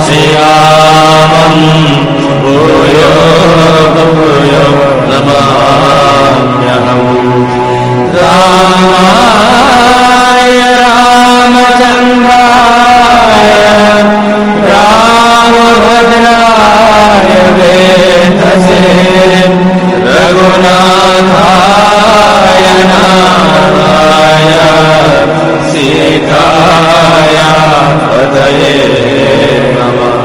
श्रीरामं भूयो भूयो नमाम्यहम्। रामाय रामचन्द्राय रामभद्राय वेधसे रघुनाथाय नाथाय सीताय पतये नमः।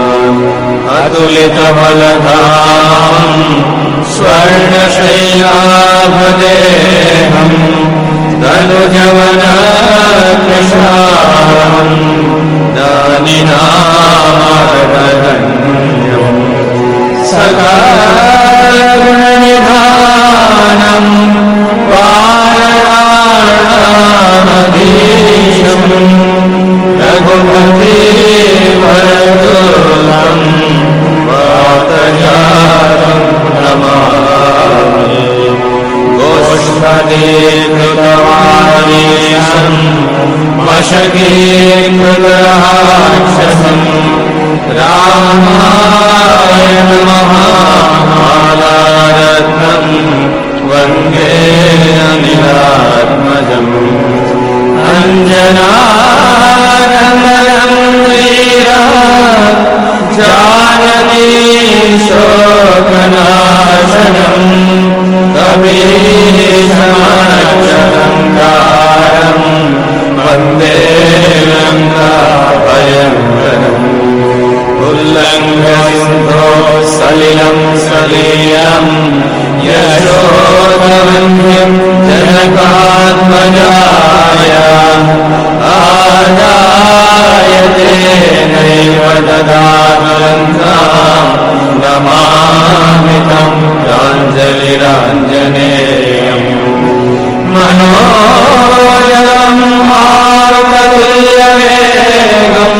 अतुलितबलधामं स्वर्णशैलाभदेहं धनुजवनकृशालं दानिनामर्धन्यं सकलगुणनिधानं वानराणामधीशं रघुपतिवरदुर्लभं वातजातं नमामि। गोष्पदीकृतवाणीशं वशकीकृतराक्षसं रामाय नमः। मालारत्नं वन्दे अनिलात्मजम्। अञ्जनानन्दनं वीरः जानकी शोकनाशनं कपीशमक्षरङ्कारं वन्दे लङ्काभयङ्करम्। उल्लङ्घ्य सलिलं सलीलं यशोधवन्द्यं जनकात्मजाय आदाय तेनैव ददातुलङ्कां नमामि तं प्राञ्जलिराञ्जनेयम्। मनोजवं मारुततुल्यवेगं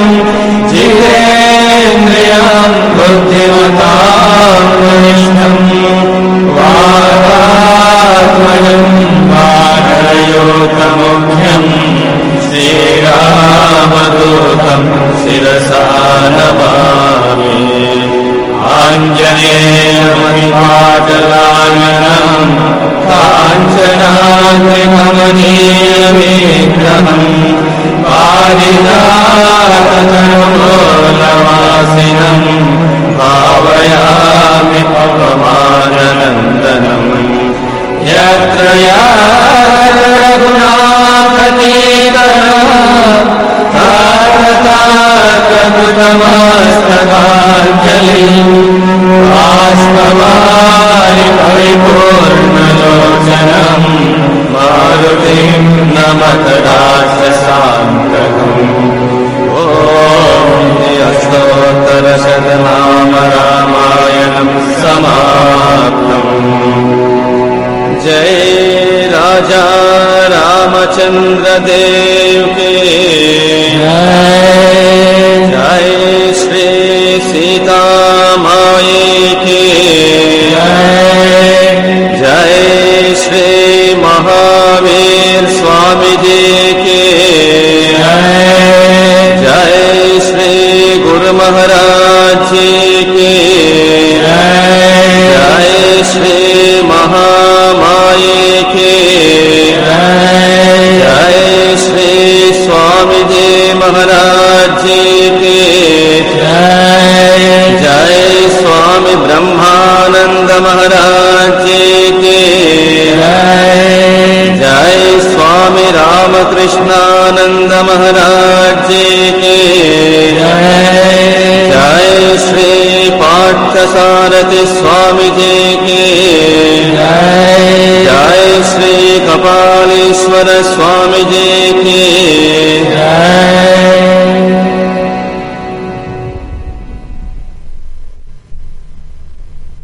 जितेन्द्रियं बुद्धिमतां वरिष्ठं वातात्मजं वानरयूथमुख्यं श्रीरामदूतं शिरसा नमामि। आञ्जनेयमणिपाटलाननं काञ्चनाद्रिकमनीयविग्रहं पारिजाततरुमूलवासिनं भावयामि पवमाननन्दनम्। यत्र रघुनाथतीतमस्तकाञ्जलिं बाष्पवारि परिपूर्णलोचनं मारुतिं नमत राक्षसान्तकम्। ॐ अष्टोत्तरशतनाम रामायणं समाप्तम्। जय राजा रामचंद्र देव के जय श्री सीता माई की जय श्री महावीर स्वामी जी की जय श्री गुरु महाराज जी की जय श्री महामाई की जय श्री स्वामी जी महाराज जी की जय स्वामी ब्रह्मानंद महाराज जी की जय स्वामी रामकृष्णानंद महाराज जी की जय श्री पार्थसारथी स्वामी जी की जय श्री कपालीश्वर स्वामी जी